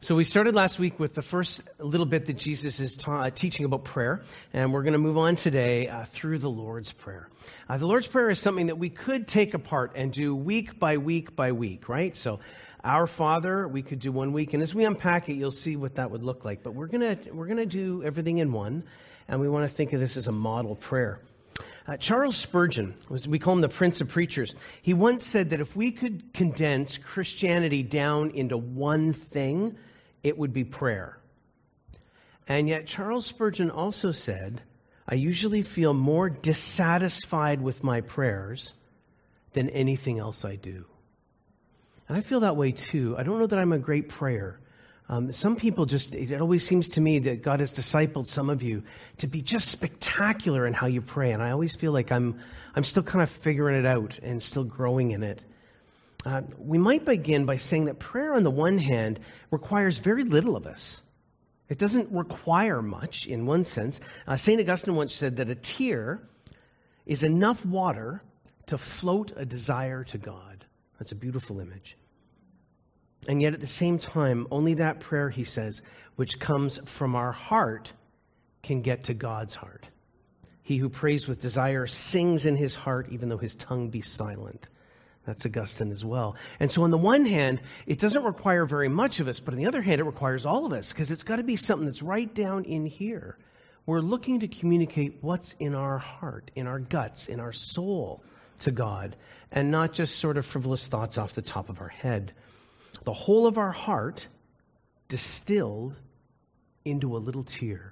So we started last week with the first little bit that Jesus is teaching about prayer, and we're going to move on today through the Lord's Prayer. The Lord's Prayer is something that we could take apart and do week by week by week, right? So Our Father, we could do 1 week, and as we unpack it, you'll see what that would look like. But we're gonna do everything in one, and we want to think of this as a model prayer. Charles Spurgeon, we call him the Prince of Preachers. He once said that if we could condense Christianity down into one thing, it would be prayer. And yet Charles Spurgeon also said, I usually feel more dissatisfied with my prayers than anything else I do. And I feel that way too. I don't know that I'm a great prayer. Some people it always seems to me that God has discipled some of you to be just spectacular in how you pray. And I always feel like I'm still kind of figuring it out and still growing in it. We might begin by saying that prayer on the one hand requires very little of us. It doesn't require much in one sense. St. Augustine once said that a tear is enough water to float a desire to God. That's a beautiful image. And yet at the same time, only that prayer, he says, which comes from our heart can get to God's heart. He who prays with desire sings in his heart, even though his tongue be silent. That's Augustine as well. And so on the one hand, it doesn't require very much of us, but on the other hand, it requires all of us, because it's got to be something that's right down in here. We're looking to communicate what's in our heart, in our guts, in our soul to God, and not just sort of frivolous thoughts off the top of our head. The whole of our heart distilled into a little tear.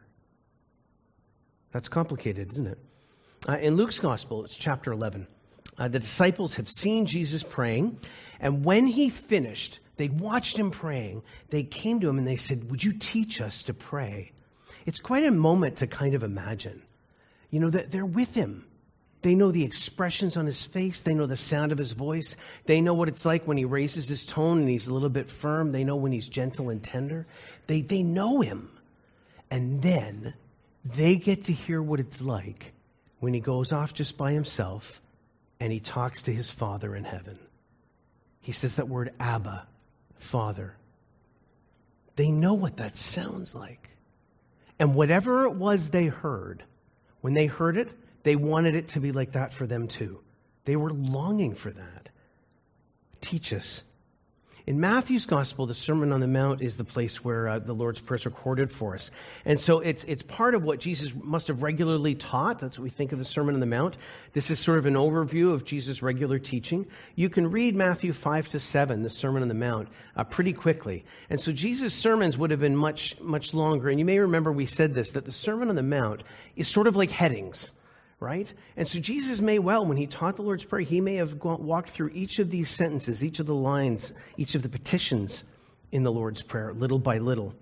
That's complicated, isn't it? In Luke's Gospel, it's chapter 11. The disciples have seen Jesus praying, and when he finished, they watched him praying. They came to him and they said, would you teach us to pray? It's quite a moment to kind of imagine. You know, that they're with him. They know the expressions on his face. They know the sound of his voice. They know what it's like when he raises his tone and he's a little bit firm. They know when he's gentle and tender. They know him. And then they get to hear what it's like when he goes off just by himself and he talks to his Father in heaven. He says that word, Abba, Father. They know what that sounds like. And whatever it was they heard, when they heard it, they wanted it to be like that for them too. They were longing for that. Teach us. In Matthew's Gospel, the Sermon on the Mount is the place where the Lord's Prayer is recorded for us. And so it's part of what Jesus must have regularly taught. That's what we think of the Sermon on the Mount. This is sort of an overview of Jesus' regular teaching. You can read Matthew 5 to 7, the Sermon on the Mount, pretty quickly. And so Jesus' sermons would have been much, much longer. And you may remember we said this, that the Sermon on the Mount is sort of like headings. Right? And so Jesus may well, when he taught the Lord's Prayer, he may have walked through each of these sentences, each of the lines, each of the petitions in the Lord's Prayer, little by little.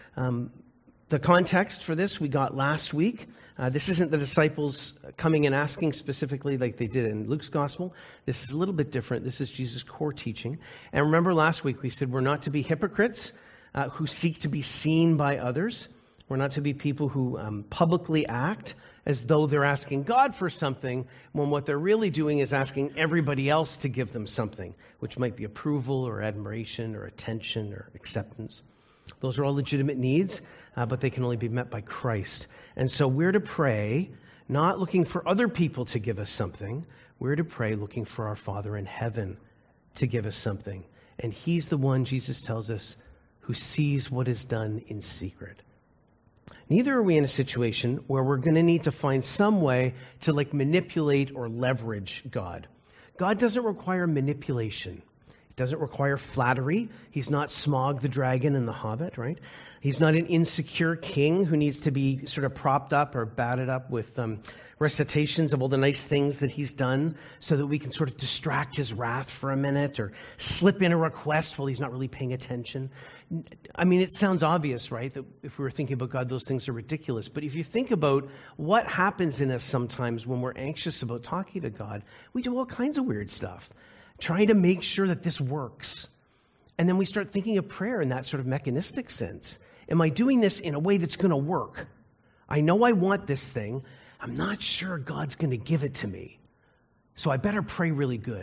The context for this we got last week. This isn't the disciples coming and asking specifically like they did in Luke's Gospel. This is a little bit different. This is Jesus' core teaching. And remember last week we said we're not to be hypocrites who seek to be seen by others. We're not to be people who publicly act as though they're asking God for something, when what they're really doing is asking everybody else to give them something, which might be approval or admiration or attention or acceptance. Those are all legitimate needs, but they can only be met by Christ. And so we're to pray, not looking for other people to give us something. We're to pray looking for our Father in heaven to give us something. And he's the one, Jesus tells us, who sees what is done in secret. Neither are we in a situation where we're going to need to find some way to manipulate or leverage God. God doesn't require manipulation. He doesn't require flattery. He's not Smaug the dragon in The Hobbit, right? He's not an insecure king who needs to be sort of propped up or batted up with recitations of all the nice things that he's done so that we can sort of distract his wrath for a minute or slip in a request while he's not really paying attention. I mean, it sounds obvious, right? That if we were thinking about God, those things are ridiculous. But if you think about what happens in us sometimes when we're anxious about talking to God, we do all kinds of weird stuff, trying to make sure that this works. And then we start thinking of prayer in that sort of mechanistic sense. Am I doing this in a way that's going to work? I know I want this thing. I'm not sure God's going to give it to me. So I better pray really good.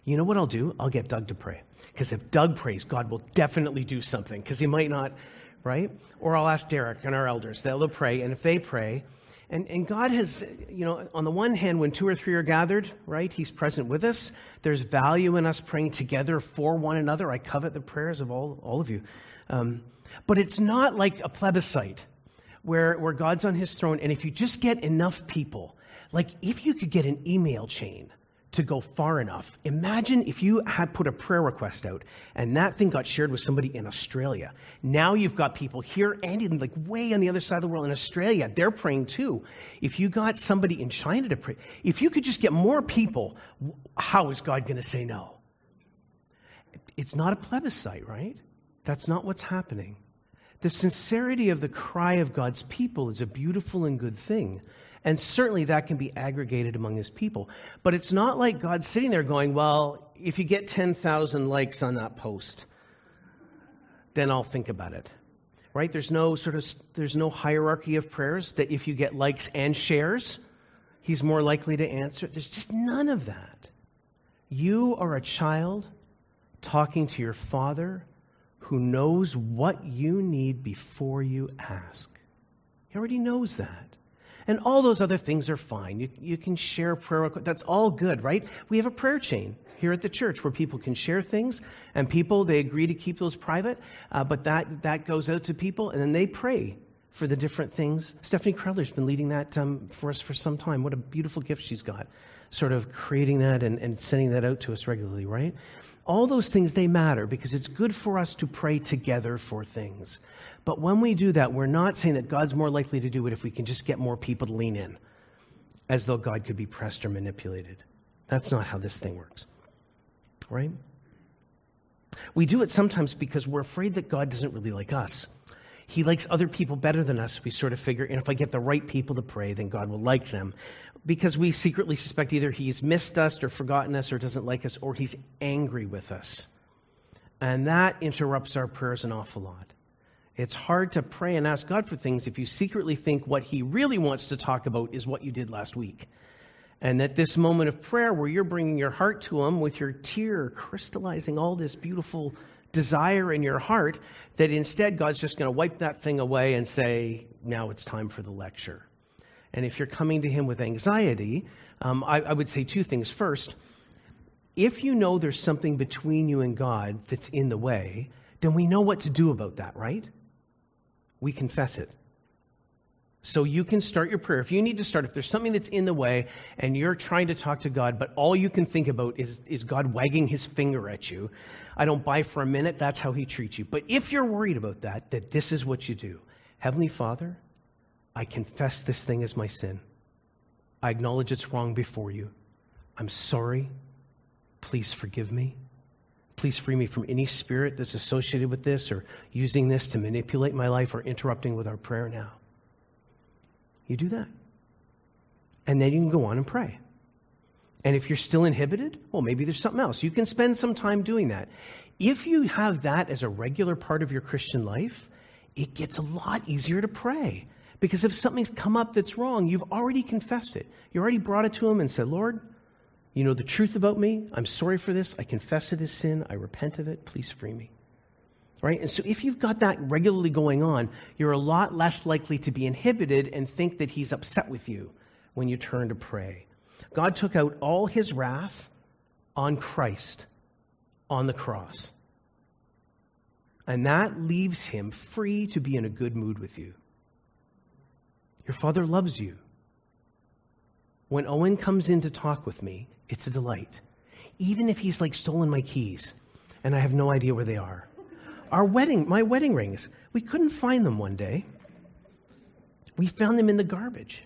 You know what I'll do? I'll get Doug to pray. Because if Doug prays, God will definitely do something. Because he might not, right? Or I'll ask Derek and our elders. They'll pray. And if they pray, and God has, on the one hand, when 2 or 3 are gathered, right, he's present with us. There's value in us praying together for one another. I covet the prayers of all of you. But it's not like a plebiscite where God's on his throne. And if you just get enough people, like if you could get an email chain to go far enough. Imagine if you had put a prayer request out and that thing got shared with somebody in Australia. Now you've got people here and in like way on the other side of the world in Australia. They're praying too. If you got somebody in China to pray, if you could just get more people, how is God going to say no? It's not a plebiscite, right? That's not what's happening. The sincerity of the cry of God's people is a beautiful and good thing. And certainly that can be aggregated among his people. But it's not like God's sitting there going, well, if you get 10,000 likes on that post, then I'll think about it. Right? There's no hierarchy of prayers that if you get likes and shares, he's more likely to answer. There's just none of that. You are a child talking to your Father who knows what you need before you ask. He already knows that. And all those other things are fine. You can share prayer. That's all good, right? We have a prayer chain here at the church where people can share things. And people, they agree to keep those private. But that goes out to people. And then they pray for the different things. Stephanie Crowler's been leading that for us for some time. What a beautiful gift she's got. Sort of creating that and sending that out to us regularly, right? All those things, they matter because it's good for us to pray together for things. But when we do that, we're not saying that God's more likely to do it if we can just get more people to lean in, as though God could be pressed or manipulated. That's not how this thing works, right? We do it sometimes because we're afraid that God doesn't really like us. He likes other people better than us. We sort of figure, and if I get the right people to pray, then God will like them. Because we secretly suspect either he's missed us or forgotten us or doesn't like us or he's angry with us. And that interrupts our prayers an awful lot. It's hard to pray and ask God for things if you secretly think what he really wants to talk about is what you did last week. And that this moment of prayer where you're bringing your heart to him with your tear crystallizing all this beautiful desire in your heart, that instead God's just going to wipe that thing away and say, now it's time for the lecture. And if you're coming to him with anxiety, I would say 2 things. First, if you know there's something between you and God that's in the way, then we know what to do about that, right? We confess it. So you can start your prayer. If you need to start, if there's something that's in the way and you're trying to talk to God, but all you can think about is God wagging his finger at you, I don't buy for a minute that's how he treats you. But if you're worried about that this is what you do. Heavenly Father, I confess this thing as my sin. I acknowledge it's wrong before you. I'm sorry. Please forgive me. Please free me from any spirit that's associated with this or using this to manipulate my life or interrupting with our prayer now. You do that. And then you can go on and pray. And if you're still inhibited, well, maybe there's something else. You can spend some time doing that. If you have that as a regular part of your Christian life, it gets a lot easier to pray. Because if something's come up that's wrong, you've already confessed it. You already brought it to him and said, Lord, you know the truth about me. I'm sorry for this. I confess it as sin. I repent of it. Please free me. Right? And so if you've got that regularly going on, you're a lot less likely to be inhibited and think that he's upset with you when you turn to pray. God took out all his wrath on Christ on the cross. And that leaves him free to be in a good mood with you. Your Father loves you. When Owen comes in to talk with me, it's a delight. Even if he's like stolen my keys and I have no idea where they are. My wedding rings, we couldn't find them one day. We found them in the garbage.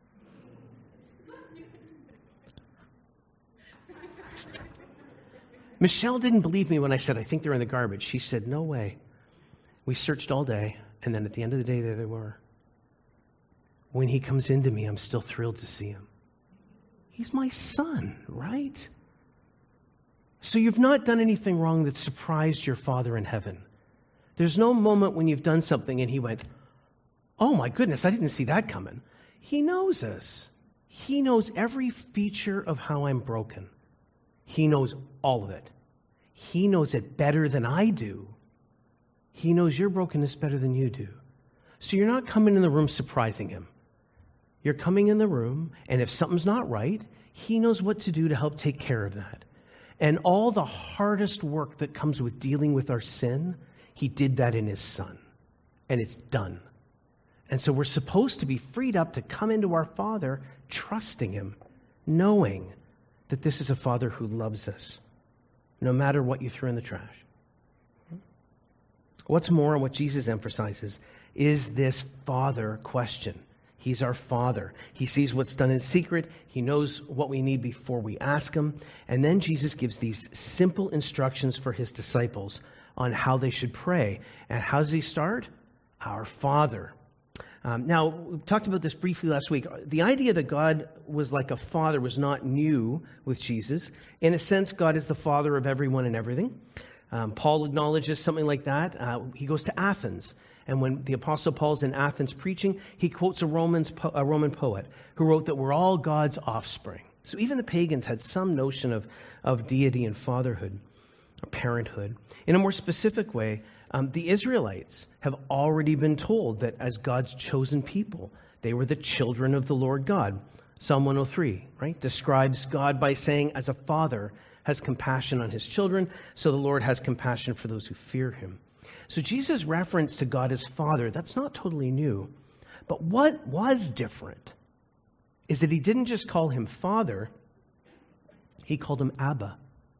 Michelle didn't believe me when I said, I think they're in the garbage. She said, no way. We searched all day, and then at the end of the day, there they were. When he comes into me, I'm still thrilled to see him. He's my son, right? So you've not done anything wrong that surprised your Father in heaven. There's no moment when you've done something and he went, oh my goodness, I didn't see that coming. He knows us. He knows every feature of how I'm broken. He knows all of it. He knows it better than I do. He knows your brokenness better than you do. So you're not coming in the room surprising him. You're coming in the room, and if something's not right, he knows what to do to help take care of that. And all the hardest work that comes with dealing with our sin, he did that in his Son. And it's done. And so we're supposed to be freed up to come into our Father, trusting him, knowing that this is a Father who loves us, no matter what you threw in the trash. What's more, what Jesus emphasizes is this Father question. He's our Father. He sees what's done in secret. He knows what we need before we ask him. And then Jesus gives these simple instructions for his disciples on how they should pray. And how does he start? Our Father. Now, we talked about this briefly last week. The idea that God was like a father was not new with Jesus. In a sense, God is the father of everyone and everything. Paul acknowledges something like that. He goes to Athens. And when the Apostle Paul's in Athens preaching, he quotes a Roman poet who wrote that we're all God's offspring. So even the pagans had some notion of deity and fatherhood, or parenthood. In a more specific way, the Israelites have already been told that as God's chosen people, they were the children of the Lord God. Psalm 103, right, describes God by saying, as a father has compassion on his children, so the Lord has compassion for those who fear him. So Jesus' reference to God as Father, that's not totally new. But what was different is that he didn't just call him Father, he called him Abba.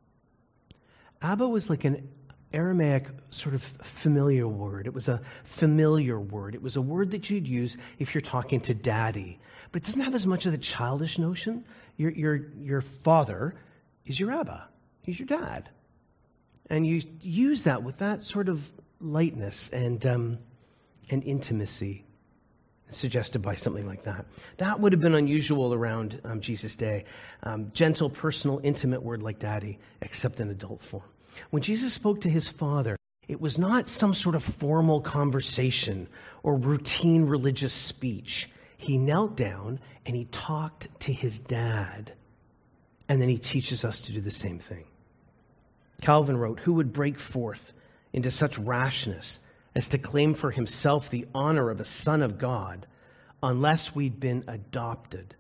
Abba was like an Aramaic sort of familiar word. It was a familiar word. It was a word that you'd use if you're talking to daddy. But it doesn't have as much of the childish notion. Your father is your Abba. He's your dad. And you use that with that sort of lightness and intimacy suggested by something like that. That would have been unusual around Jesus' day. Gentle, personal, intimate word like daddy, except in adult form. When Jesus spoke to his Father, it was not some sort of formal conversation or routine religious speech. He knelt down and he talked to his dad. And then he teaches us to do the same thing. Calvin wrote, "Who would break forth into such rashness as to claim for himself the honor of a son of God unless we'd been adopted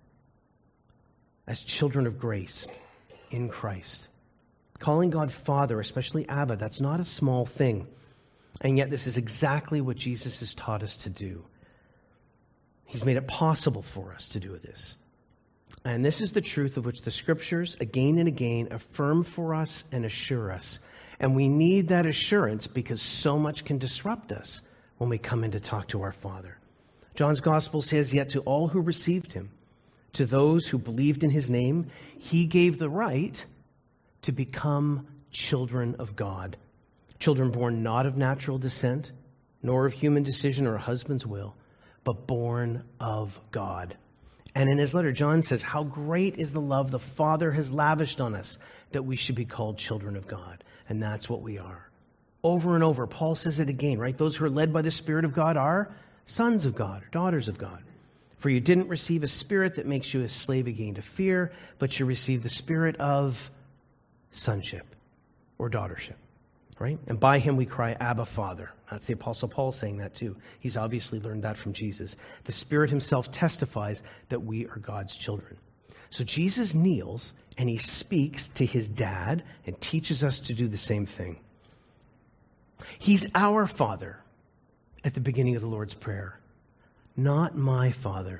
as children of grace in Christ?" Calling God Father, especially Abba, that's not a small thing. And yet this is exactly what Jesus has taught us to do. He's made it possible for us to do this. And this is the truth of which the Scriptures, again and again, affirm for us and assure us. And we need that assurance because so much can disrupt us when we come in to talk to our Father. John's Gospel says, "Yet to all who received him, to those who believed in his name, he gave the right to become children of God. Children born not of natural descent, nor of human decision or a husband's will, but born of God." And in his letter, John says, "How great is the love the Father has lavished on us, that we should be called children of God." And that's what we are. Over and over, Paul says it again, right? Those who are led by the Spirit of God are sons of God, daughters of God. "For you didn't receive a spirit that makes you a slave again to fear, but you received the spirit of sonship or daughtership." Right? And by him we cry, "Abba, Father." That's the Apostle Paul saying that too. He's obviously learned that from Jesus. The Spirit himself testifies that we are God's children. So Jesus kneels and he speaks to his dad and teaches us to do the same thing. He's our Father at the beginning of the Lord's Prayer, not my Father.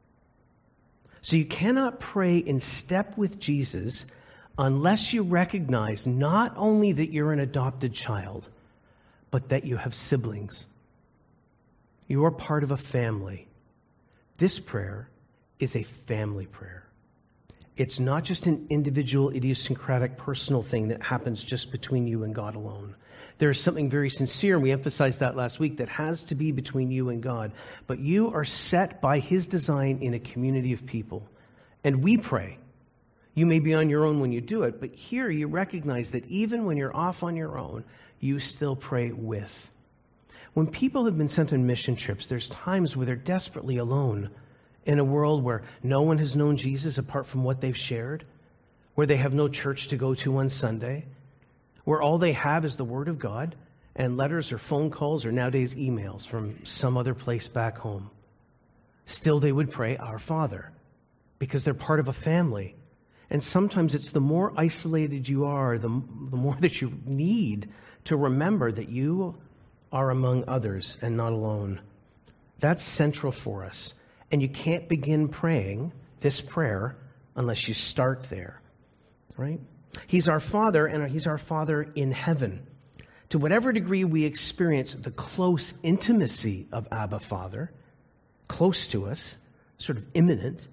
So you cannot pray in step with Jesus unless you recognize not only that you're an adopted child, but that you have siblings. You are part of a family. This prayer is a family prayer. It's not just an individual, idiosyncratic, personal thing that happens just between you and God alone. There's something very sincere, and we emphasized that last week, that has to be between you and God. But you are set by his design in a community of people. And we pray. You may be on your own when you do it, but here you recognize that even when you're off on your own, you still pray with. When people have been sent on mission trips, there's times where they're desperately alone in a world where no one has known Jesus apart from what they've shared. where they have no church to go to on Sunday, where all they have is the Word of God and letters or phone calls or nowadays emails from some other place back home. Still, they would pray, Our Father, because they're part of a family. And sometimes it's the more isolated you are, the more that you need to remember that you are among others and not alone. That's central for us. And you can't begin praying this prayer unless you start there, right? He's our Father, and He's our Father in heaven. To whatever degree we experience the close intimacy of Abba Father, close to us, sort of imminent,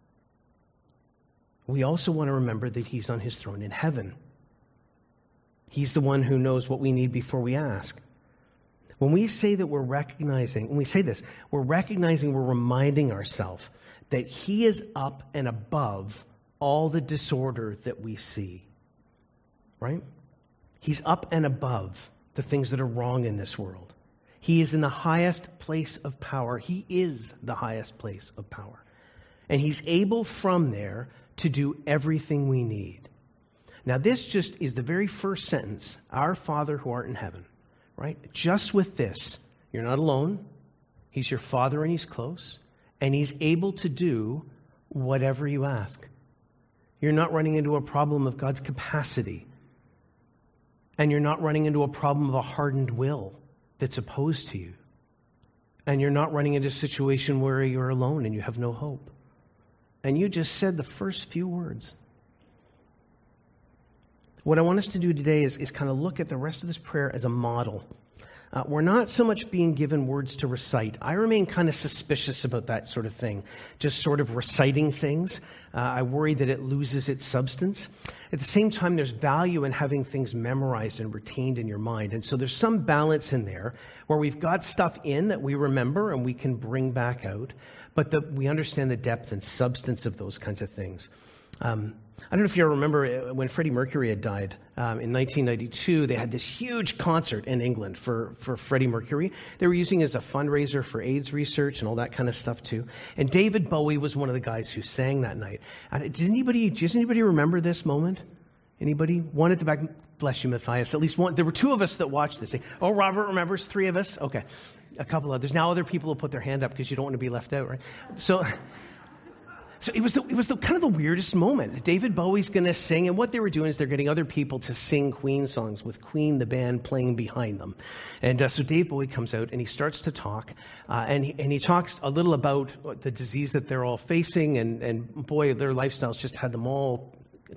we also want to remember that He's on His throne in heaven. He's the one who knows what we need before we ask. When we say that we're recognizing, when we say this, we're reminding ourselves that He is up and above all the disorder that we see. Right? He's up and above the things that are wrong in this world. He is in the highest place of power. He is the highest place of power. And He's able from there to do everything we need. Now, this just is the very first sentence, Our Father who art in heaven. Right? Just with this, you're not alone. He's your Father and He's close. And He's able to do whatever you ask. You're not running into a problem of God's capacity. And you're not running into a problem of a hardened will that's opposed to you. And you're not running into a situation where you're alone and you have no hope. And you just said the first few words. What I want us to do today is kind of look at the rest of this prayer as a model. We're not so much being given words to recite. I remain kind of suspicious about that sort of thing, just sort of reciting things. I worry that it loses its substance. At the same time, there's value in having things memorized and retained in your mind. And so there's some balance in there where we've got stuff in that we remember and we can bring back out, but we understand the depth and substance of those kinds of things. I don't know if you remember when Freddie Mercury had died in 1992, they had this huge concert in England for Freddie Mercury. They were using it as a fundraiser for AIDS research and all that kind of stuff too. And David Bowie was one of the guys who sang that night. Does anybody remember this moment? Anybody? One at the back. Bless you, Matthias. At least one. There were two of us that watched this thing. Oh, Robert remembers. 3 of us. Okay. A couple others. Now other people will put their hand up because you don't want to be left out, right? So it was the kind of the weirdest moment. David Bowie's going to sing, and what they were doing is they're getting other people to sing Queen songs with Queen, the band, playing behind them. And so Dave Bowie comes out and he starts to talk, and he talks a little about the disease that they're all facing, and boy, their lifestyles just had them all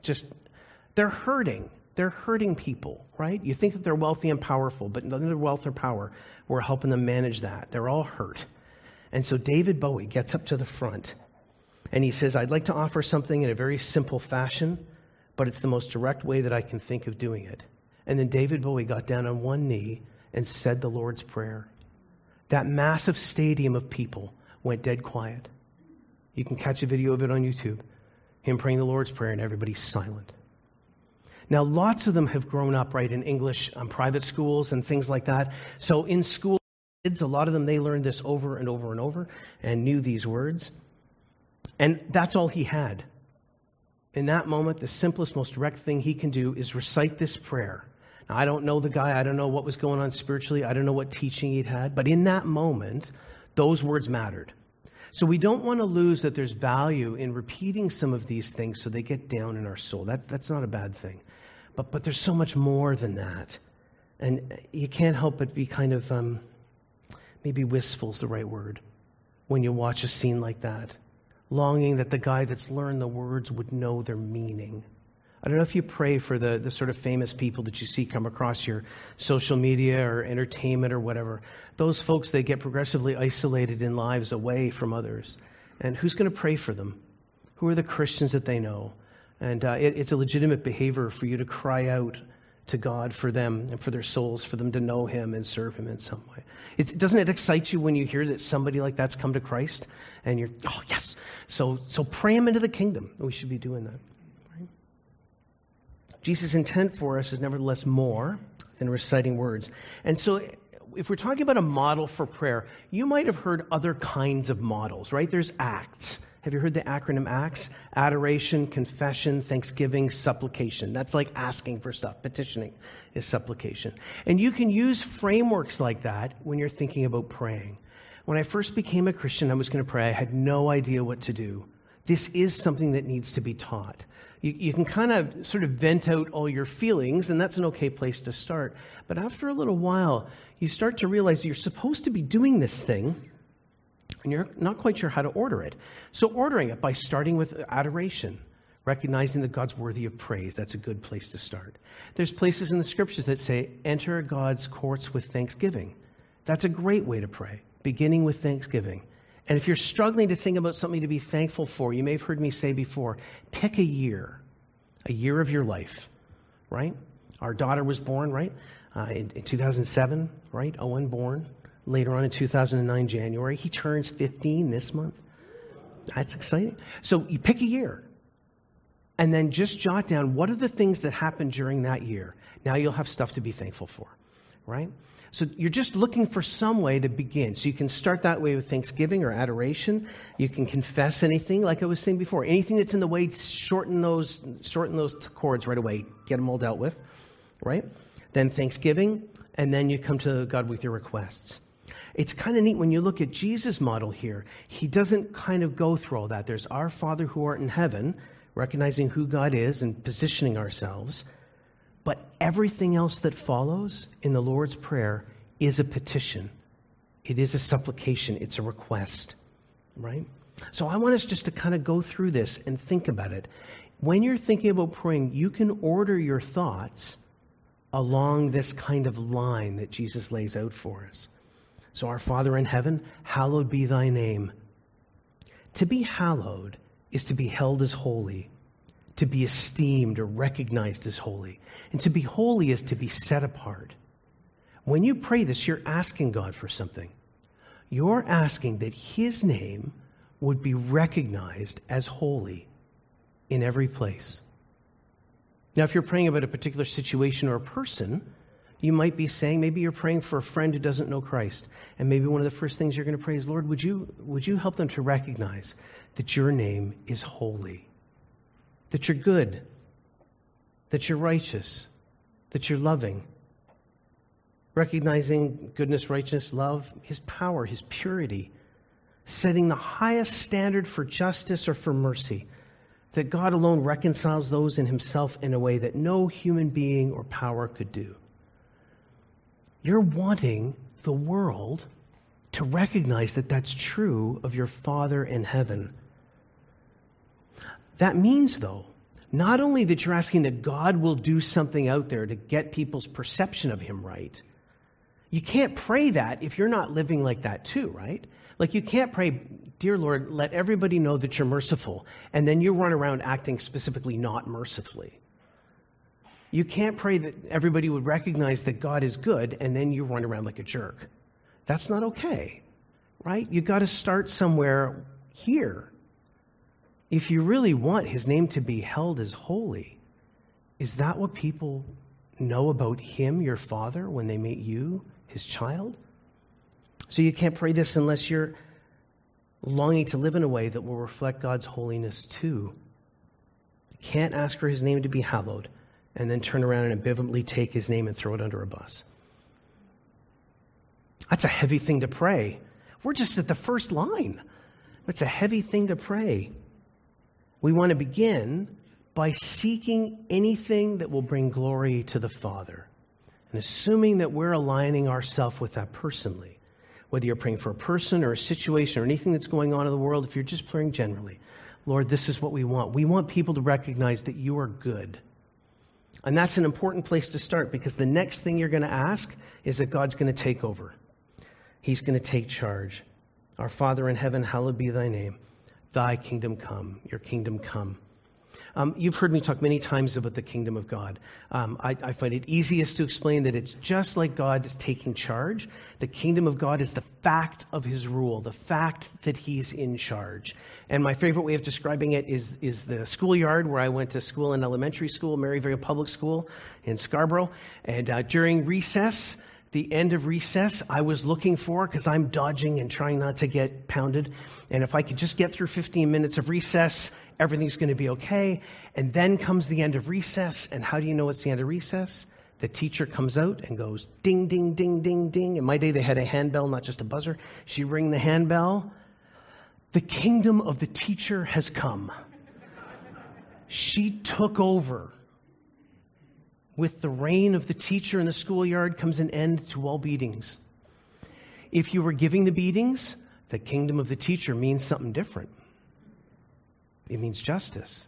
they're hurting. They're hurting people, right? You think that they're wealthy and powerful, but none of their wealth or power were helping them manage that. They're all hurt. And so David Bowie gets up to the front and he says, I'd like to offer something in a very simple fashion, but it's the most direct way that I can think of doing it. And then David Bowie got down on one knee and said the Lord's Prayer. That massive stadium of people went dead quiet. You can catch a video of it on YouTube. Him praying the Lord's Prayer and everybody's silent. Now, lots of them have grown up, right, in English private schools and things like that. So in school, kids, a lot of them, they learned this over and over and over and knew these words. And that's all he had. In that moment, the simplest, most direct thing he can do is recite this prayer. Now, I don't know the guy. I don't know what was going on spiritually. I don't know what teaching he'd had. But in that moment, those words mattered. So we don't want to lose that there's value in repeating some of these things so they get down in our soul. That's not a bad thing. But there's so much more than that. And you can't help but be kind of, maybe wistful is the right word, when you watch a scene like that. Longing that the guy that's learned the words would know their meaning. I don't know if you pray for the sort of famous people that you see come across your social media or entertainment or whatever. Those folks, they get progressively isolated in lives away from others. And who's going to pray for them? Who are the Christians that they know? And it's a legitimate behavior for you to cry out to God for them and for their souls, for them to know Him and serve Him in some way. Doesn't it excite you when you hear that somebody like that's come to Christ? And you're, oh, yes. So pray Him into the kingdom. We should be doing that. Right? Jesus' intent for us is nevertheless more than reciting words. And so if we're talking about a model for prayer, you might have heard other kinds of models, right? There's Acts. Have you heard the acronym ACTS? Adoration, confession, thanksgiving, supplication. That's like asking for stuff. Petitioning is supplication. And you can use frameworks like that when you're thinking about praying. When I first became a Christian, I was going to pray. I had no idea what to do. This is something that needs to be taught. You can kind of sort of vent out all your feelings, and that's an okay place to start. But after a little while, you start to realize you're supposed to be doing this thing, and you're not quite sure how to order it. So ordering it by starting with adoration, recognizing that God's worthy of praise. That's a good place to start. There's places in the scriptures that say, enter God's courts with thanksgiving. That's a great way to pray, beginning with thanksgiving. And if you're struggling to think about something to be thankful for, you may have heard me say before, pick a year of your life, right? Our daughter was born, right, in 2007, right? Owen born later on in 2009, January. He turns 15 this month. That's exciting. So you pick a year and then just jot down what are the things that happened during that year. Now you'll have stuff to be thankful for, right? So you're just looking for some way to begin. So you can start that way with thanksgiving or adoration. You can confess anything, like I was saying before. Anything that's in the way, shorten those cords right away. Get them all dealt with, right? Then thanksgiving, and then you come to God with your requests. It's kind of neat when you look at Jesus' model here. He doesn't kind of go through all that. There's our Father who art in heaven, recognizing who God is and positioning ourselves. But everything else that follows in the Lord's Prayer is a petition. It is a supplication. It's a request, right? So I want us just to kind of go through this and think about it. When you're thinking about praying, you can order your thoughts along this kind of line that Jesus lays out for us. So our Father in heaven, hallowed be thy name. To be hallowed is to be held as holy, to be esteemed or recognized as holy. And to be holy is to be set apart. When you pray this, you're asking God for something. You're asking that his name would be recognized as holy in every place. Now, if you're praying about a particular situation or a person, you might be saying, maybe you're praying for a friend who doesn't know Christ. And maybe one of the first things you're going to pray is, Lord, would you help them to recognize that your name is holy? That you're good, that you're righteous, that you're loving. Recognizing goodness, righteousness, love, his power, his purity. Setting the highest standard for justice or for mercy. That God alone reconciles those in himself in a way that no human being or power could do. You're wanting the world to recognize that that's true of your Father in heaven. That means, though, not only that you're asking that God will do something out there to get people's perception of him right. You can't pray that if you're not living like that too, right? Like you can't pray, dear Lord, let everybody know that you're merciful, and then you run around acting specifically not mercifully. You can't pray that everybody would recognize that God is good, and then you run around like a jerk. That's not okay, right? You got to start somewhere here. If you really want his name to be held as holy, is that what people know about him, your Father, when they meet you, his child? So you can't pray this unless you're longing to live in a way that will reflect God's holiness too. You can't ask for his name to be hallowed and then turn around and ambivalently take his name and throw it under a bus. That's a heavy thing to pray. We're just at the first line. It's a heavy thing to pray. We want to begin by seeking anything that will bring glory to the Father and assuming that we're aligning ourselves with that personally. Whether you're praying for a person or a situation or anything that's going on in the world, if you're just praying generally, Lord, this is what we want. We want people to recognize that you are good. And that's an important place to start because the next thing you're going to ask is that God's going to take over. He's going to take charge. Our Father in heaven, hallowed be thy name. Thy kingdom come, your kingdom come. You've heard me talk many times about the kingdom of God. I find it easiest to explain that it's just like God is taking charge. The kingdom of God is the fact of his rule, the fact that he's in charge. And my favorite way of describing it is the schoolyard where I went to school in elementary school, Maryvale Public School in Scarborough. And during recess, The end of recess I was looking for because I'm dodging and trying not to get pounded. And if I could just get through 15 minutes of recess, everything's going to be okay. And then comes the end of recess. And how do you know it's the end of recess? The teacher comes out and goes ding, ding, ding, ding, ding. In my day, they had a handbell, not just a buzzer. She rang the handbell. The kingdom of the teacher has come. She took over. With the reign of the teacher in the schoolyard comes an end to all beatings. If you were giving the beatings, the kingdom of the teacher means something different. It means justice.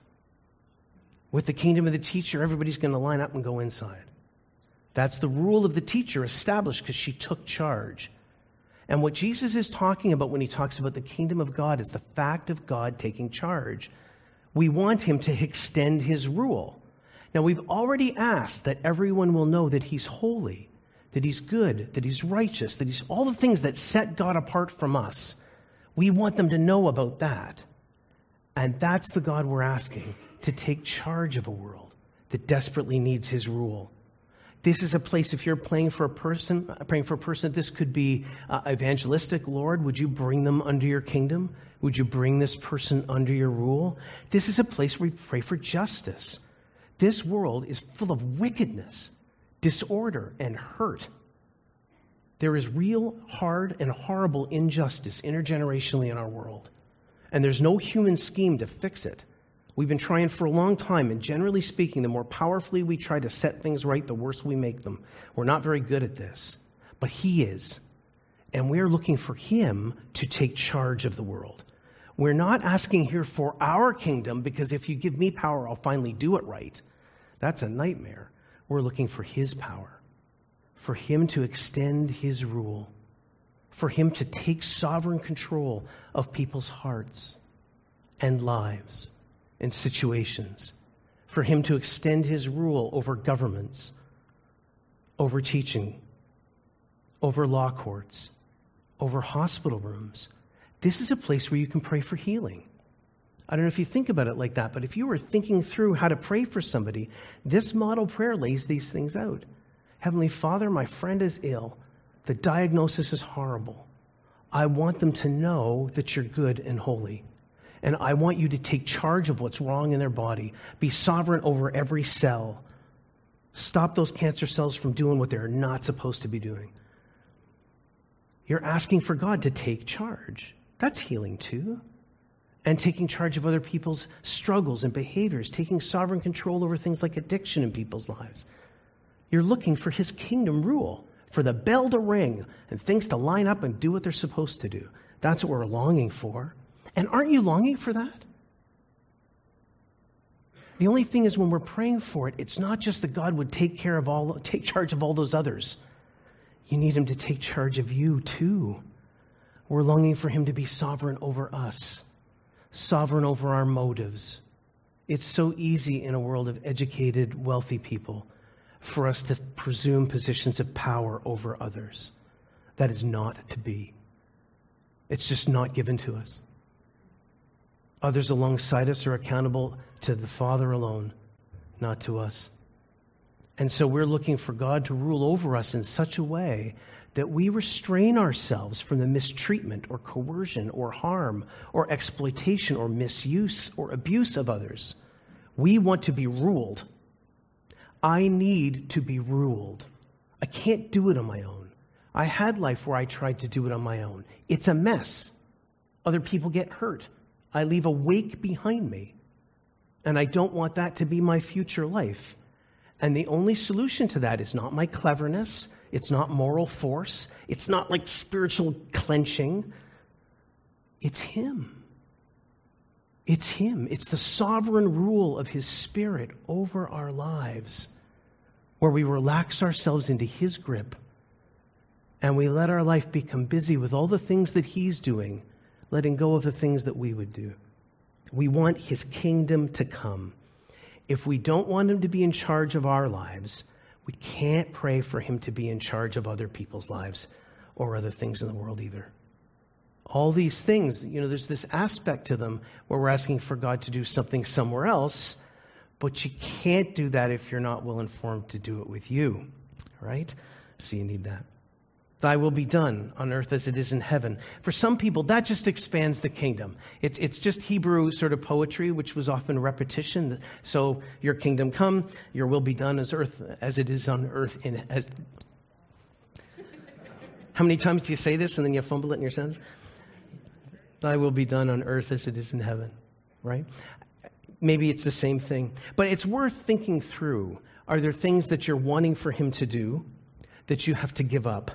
With the kingdom of the teacher, everybody's going to line up and go inside. That's the rule of the teacher established because she took charge. And what Jesus is talking about when he talks about the kingdom of God is the fact of God taking charge. We want him to extend his rule. Now, we've already asked that everyone will know that he's holy, that he's good, that he's righteous, that he's all the things that set God apart from us. We want them to know about that. And that's the God we're asking to take charge of a world that desperately needs his rule. This is a place, if you're praying for a person, this could be evangelistic. Lord, would you bring them under your kingdom? Would you bring this person under your rule? This is a place where we pray for justice. This world is full of wickedness, disorder, and hurt. There is real, hard, and horrible injustice intergenerationally in our world. And there's no human scheme to fix it. We've been trying for a long time, and generally speaking, the more powerfully we try to set things right, the worse we make them. We're not very good at this. But he is. And we're looking for him to take charge of the world. We're not asking here for our kingdom, because if you give me power, I'll finally do it right. That's a nightmare. We're looking for his power, for him to extend his rule, for him to take sovereign control of people's hearts and lives and situations, for him to extend his rule over governments, over teaching, over law courts, over hospital rooms. This is a place where you can pray for healing. I don't know if you think about it like that, but if you were thinking through how to pray for somebody, this model prayer lays these things out. Heavenly Father, my friend is ill. The diagnosis is horrible. I want them to know that you're good and holy. And I want you to take charge of what's wrong in their body. Be sovereign over every cell. Stop those cancer cells from doing what they're not supposed to be doing. You're asking for God to take charge. That's healing too. And taking charge of other people's struggles and behaviors, taking sovereign control over things like addiction in people's lives. You're looking for his kingdom rule, for the bell to ring and things to line up and do what they're supposed to do. That's what we're longing for. And aren't you longing for that? The only thing is when we're praying for it, it's not just that God would take charge of all those others. You need him to take charge of you too. We're longing for him to be sovereign over us. Sovereign over our motives. It's so easy in a world of educated, wealthy people for us to presume positions of power over others. That is not to be. It's just not given to us. Others alongside us are accountable to the Father alone, not to us. And so we're looking for God to rule over us in such a way that we restrain ourselves from the mistreatment or coercion or harm or exploitation or misuse or abuse of others. We want to be ruled. I need to be ruled. I can't do it on my own. I had life where I tried to do it on my own. It's a mess. Other people get hurt. I leave a wake behind me. And I don't want that to be my future life. And the only solution to that is not my cleverness. It's not moral force. It's not like spiritual clenching. It's him. It's him. It's the sovereign rule of his Spirit over our lives, where we relax ourselves into his grip and we let our life become busy with all the things that he's doing, letting go of the things that we would do. We want his kingdom to come. If we don't want him to be in charge of our lives, we can't pray for him to be in charge of other people's lives or other things in the world either. All these things, there's this aspect to them where we're asking for God to do something somewhere else, but you can't do that if you're not well informed to do it with you, right? So you need that. Thy will be done on earth as it is in heaven. For some people, that just expands the kingdom. It's just Hebrew sort of poetry, which was often repetition. So your kingdom come, your will be done as it is on earth. How many times do you say this and then you fumble it in your sentence? Thy will be done on earth as it is in heaven, right? Maybe it's the same thing. But it's worth thinking through. Are there things that you're wanting for him to do that you have to give up?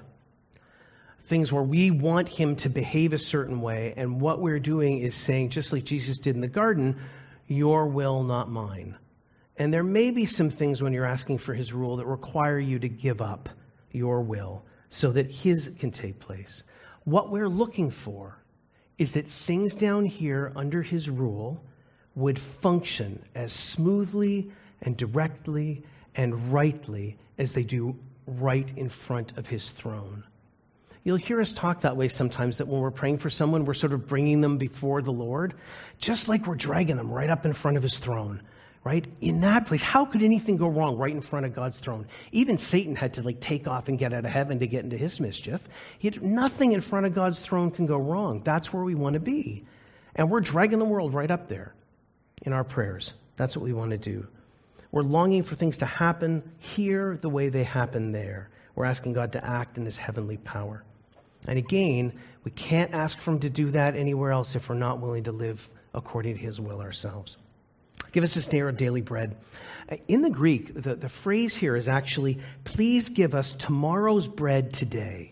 Things where we want him to behave a certain way, and what we're doing is saying, just like Jesus did in the garden, your will, not mine. And there may be some things when you're asking for his rule that require you to give up your will so that his can take place. What we're looking for is that things down here under his rule would function as smoothly and directly and rightly as they do right in front of his throne. You'll hear us talk that way sometimes, that when we're praying for someone, we're sort of bringing them before the Lord, just like we're dragging them right up in front of his throne, right? In that place, how could anything go wrong right in front of God's throne? Even Satan had to take off and get out of heaven to get into his mischief. Nothing in front of God's throne can go wrong. That's where we want to be. And we're dragging the world right up there in our prayers. That's what we want to do. We're longing for things to happen here the way they happen there. We're asking God to act in his heavenly power. And again, we can't ask for him to do that anywhere else if we're not willing to live according to his will ourselves. Give us this day our daily bread. In the Greek, the phrase here is actually, please give us tomorrow's bread today.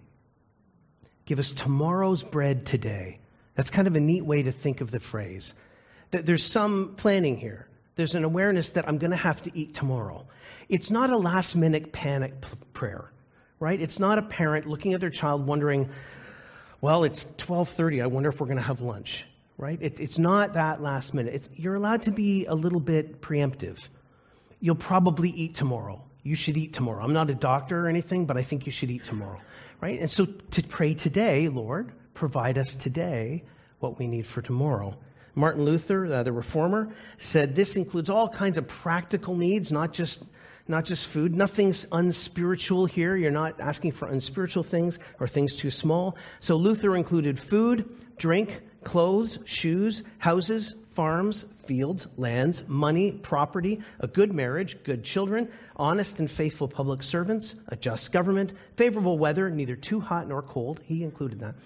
Give us tomorrow's bread today. That's kind of a neat way to think of the phrase. There's some planning here. There's an awareness that I'm going to have to eat tomorrow. It's not a last-minute panic prayer. Right? It's not a parent looking at their child wondering, well, it's 12:30. I wonder if we're going to have lunch. Right? It's not that last minute. You're allowed to be a little bit preemptive. You'll probably eat tomorrow. You should eat tomorrow. I'm not a doctor or anything, but I think you should eat tomorrow. Right? And so to pray today, Lord, provide us today what we need for tomorrow. Martin Luther, the reformer, said this includes all kinds of practical needs, not just food. Nothing's unspiritual here. You're not asking for unspiritual things or things too small. So Luther included food, drink, clothes, shoes, houses, farms, fields, lands, money, property, a good marriage, good children, honest and faithful public servants, a just government, favorable weather, neither too hot nor cold. He included that.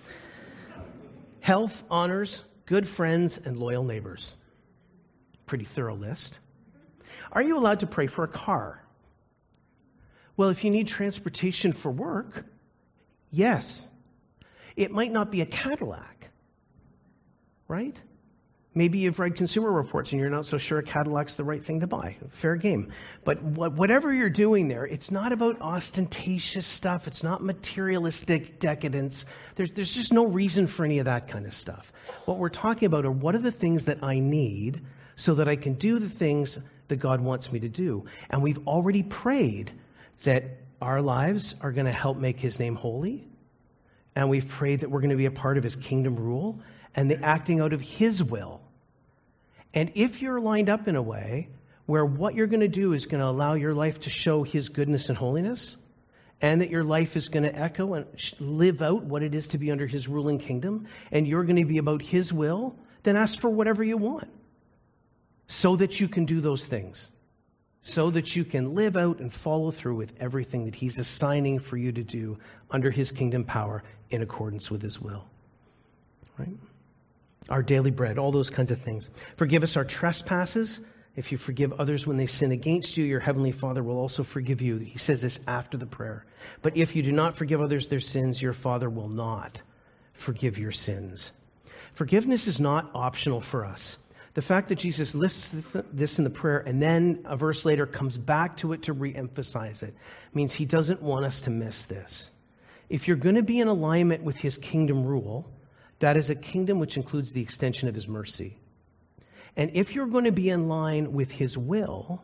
Health, honors, good friends, and loyal neighbors. Pretty thorough list. Are you allowed to pray for a car? Well, if you need transportation for work, yes. It might not be a Cadillac, right? Maybe you've read Consumer Reports and you're not so sure a Cadillac's the right thing to buy. Fair game. But whatever you're doing there, it's not about ostentatious stuff. It's not materialistic decadence. There's just no reason for any of that kind of stuff. What we're talking about are what are the things that I need so that I can do the things that God wants me to do. And we've already prayed that our lives are going to help make his name holy. And we've prayed that we're going to be a part of his kingdom rule and the acting out of his will. And if you're lined up in a way where what you're going to do is going to allow your life to show his goodness and holiness, and that your life is going to echo and live out what it is to be under his ruling kingdom, and you're going to be about his will, then ask for whatever you want so that you can do those things, so that you can live out and follow through with everything that he's assigning for you to do under his kingdom power in accordance with his will. Right? Our daily bread, all those kinds of things. Forgive us our trespasses. If you forgive others when they sin against you, your heavenly Father will also forgive you. He says this after the prayer. But if you do not forgive others their sins, your Father will not forgive your sins. Forgiveness is not optional for us. The fact that Jesus lists this in the prayer and then a verse later comes back to it to re-emphasize it means he doesn't want us to miss this. If you're going to be in alignment with his kingdom rule, that is a kingdom which includes the extension of his mercy. And if you're going to be in line with his will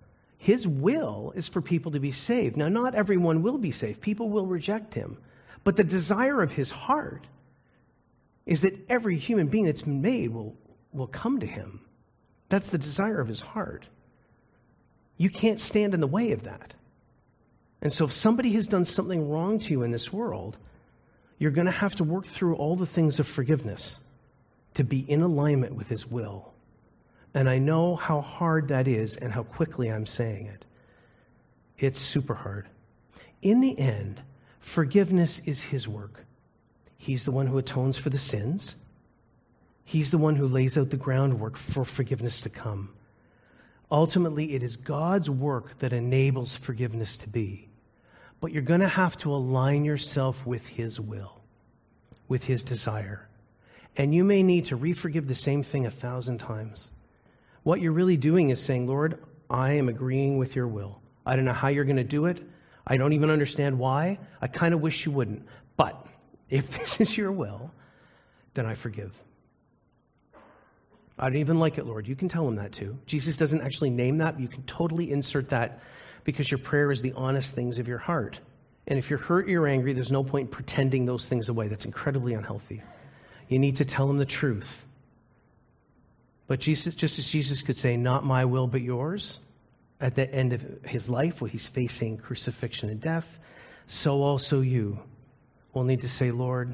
is for people to be saved. Now, not everyone will be saved. People will reject him. But the desire of his heart is that every human being that's been made will come to him. That's the desire of his heart. You can't stand in the way of that. And so if somebody has done something wrong to you in this world, you're going to have to work through all the things of forgiveness to be in alignment with his will. And I know how hard that is and how quickly I'm saying it. It's super hard. In the end, forgiveness is his work. He's the one who atones for the sins. He's the one who lays out the groundwork for forgiveness to come. Ultimately, it is God's work that enables forgiveness to be. But you're going to have to align yourself with his will, with his desire. And you may need to re-forgive the same thing 1,000 times. What you're really doing is saying, Lord, I am agreeing with your will. I don't know how you're going to do it. I don't even understand why. I kind of wish you wouldn't. But if this is your will, then I forgive. I don't even like it, Lord. You can tell him that too. Jesus doesn't actually name that, but you can totally insert that because your prayer is the honest things of your heart. And if you're hurt, you're angry, there's no point in pretending those things away. That's incredibly unhealthy. You need to tell him the truth. But Jesus, just as Jesus could say, not my will, but yours, at the end of his life, where he's facing crucifixion and death, so also you will need to say, Lord,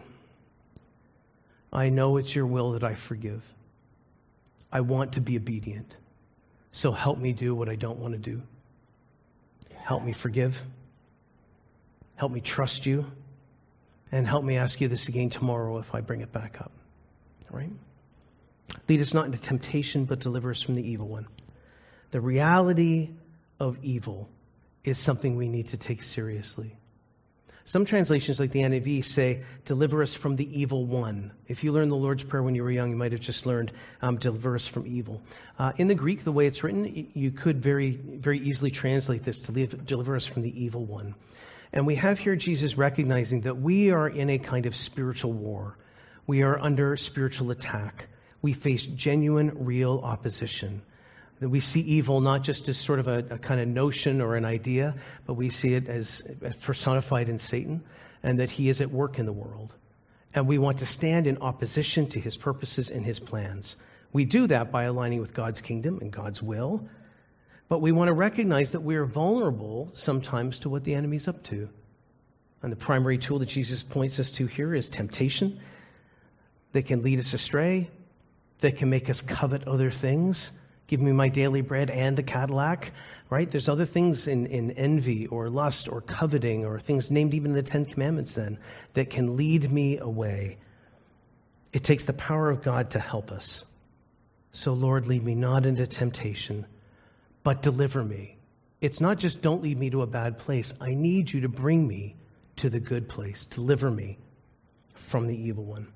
I know it's your will that I forgive. I want to be obedient. So help me do what I don't want to do. Help me forgive. Help me trust you. And help me ask you this again tomorrow if I bring it back up. All right? Lead us not into temptation, but deliver us from the evil one. The reality of evil is something we need to take seriously. Some translations, like the NIV, say, deliver us from the evil one. If you learned the Lord's Prayer when you were young, you might have just learned, deliver us from evil. In the Greek, the way it's written, you could very, very easily translate this to deliver us from the evil one. And we have here Jesus recognizing that we are in a kind of spiritual war. We are under spiritual attack. We face genuine, real opposition. That we see evil not just as sort of a kind of notion or an idea, but we see it as personified in Satan, and that he is at work in the world. And we want to stand in opposition to his purposes and his plans. We do that by aligning with God's kingdom and God's will, but we want to recognize that we are vulnerable sometimes to what the enemy's up to. And the primary tool that Jesus points us to here is temptation that can lead us astray, that can make us covet other things. Give me my daily bread and the Cadillac, right? There's other things in envy or lust or coveting or things named even in the Ten Commandments then that can lead me away. It takes the power of God to help us. So Lord, lead me not into temptation, but deliver me. It's not just don't lead me to a bad place. I need you to bring me to the good place. Deliver me from the evil one.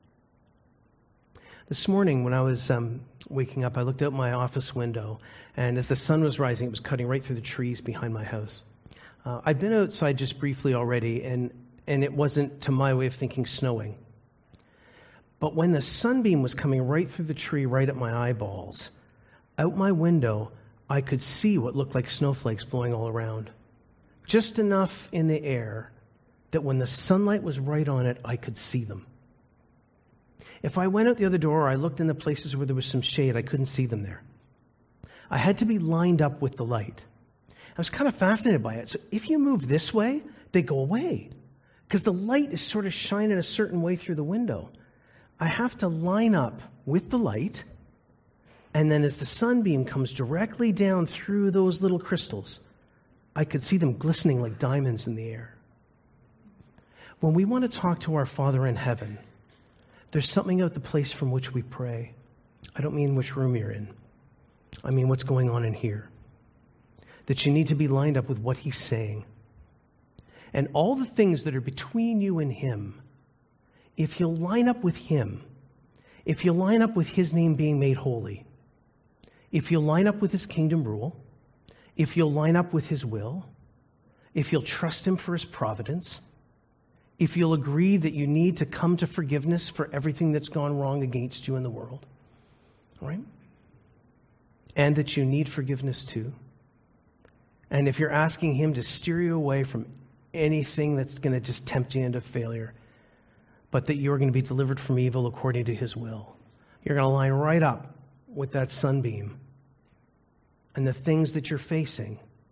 This morning when I was waking up, I looked out my office window, and as the sun was rising, it was cutting right through the trees behind my house. I'd been outside just briefly already, and it wasn't, to my way of thinking, snowing. But when the sunbeam was coming right through the tree, right at my eyeballs, out my window, I could see what looked like snowflakes blowing all around. Just enough in the air that when the sunlight was right on it, I could see them. If I went out the other door or I looked in the places where there was some shade, I couldn't see them there. I had to be lined up with the light. I was kind of fascinated by it. So if you move this way, they go away because the light is sort of shining a certain way through the window. I have to line up with the light, and then as the sunbeam comes directly down through those little crystals, I could see them glistening like diamonds in the air. When we want to talk to our Father in heaven, there's something about the place from which we pray. I don't mean which room you're in. I mean what's going on in here. That you need to be lined up with what he's saying. And all the things that are between you and him, if you'll line up with him, if you'll line up with his name being made holy, if you'll line up with his kingdom rule, if you'll line up with his will, if you'll trust him for his providence, if you'll agree that you need to come to forgiveness for everything that's gone wrong against you in the world, all right? And that you need forgiveness too. And if you're asking him to steer you away from anything that's going to just tempt you into failure, but that you're going to be delivered from evil according to his will, you're going to line right up with that sunbeam and the things that you're facing,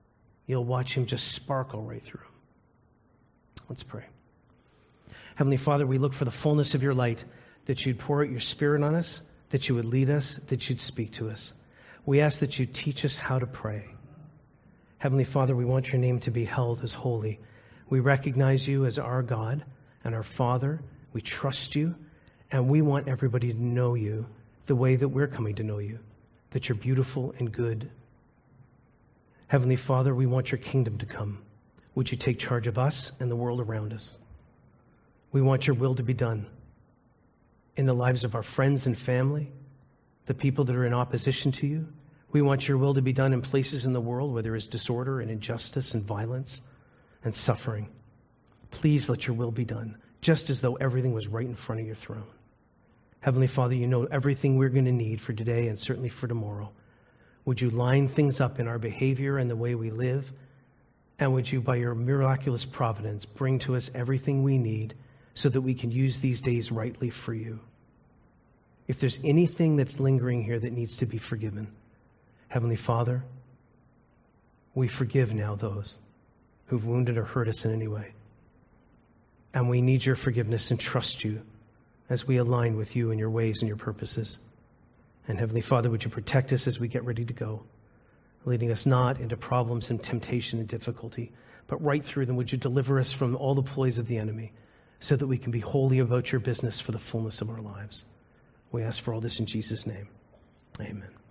You'll watch him just sparkle right through. Let's pray. Heavenly Father, we look for the fullness of your light, that you'd pour out your Spirit on us, that you would lead us, that you'd speak to us. We ask that you teach us how to pray. Heavenly Father, we want your name to be held as holy. We recognize you as our God and our Father. We trust you, and we want everybody to know you the way that we're coming to know you, that you're beautiful and good. Heavenly Father, we want your kingdom to come. Would you take charge of us and the world around us? We want your will to be done in the lives of our friends and family, the people that are in opposition to you. We want your will to be done in places in the world where there is disorder and injustice and violence and suffering. Please let your will be done, just as though everything was right in front of your throne. Heavenly Father, you know everything we're going to need for today and certainly for tomorrow. Would you line things up in our behavior and the way we live? And would you, by your miraculous providence, bring to us everything we need so that we can use these days rightly for you? If there's anything that's lingering here that needs to be forgiven, Heavenly Father, we forgive now those who've wounded or hurt us in any way. And we need your forgiveness and trust you as we align with you and your ways and your purposes. And Heavenly Father, would you protect us as we get ready to go, leading us not into problems and temptation and difficulty, but right through them. Would you deliver us from all the ploys of the enemy so that we can be wholly about your business for the fullness of our lives? We ask for all this in Jesus' name. Amen.